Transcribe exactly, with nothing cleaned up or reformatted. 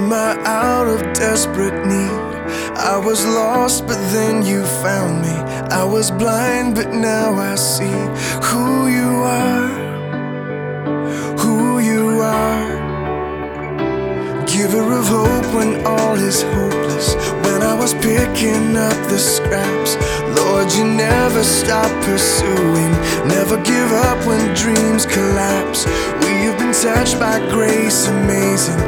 in my hour of desperate need. I was lost, but then you found me. I was blind, but now I see who you are, who you are. Giver of hope when all is hopeless. When I was picking up the scraps, Lord, you never stop pursuing. Never give up when dreams collapse. We have been touched by grace amazing.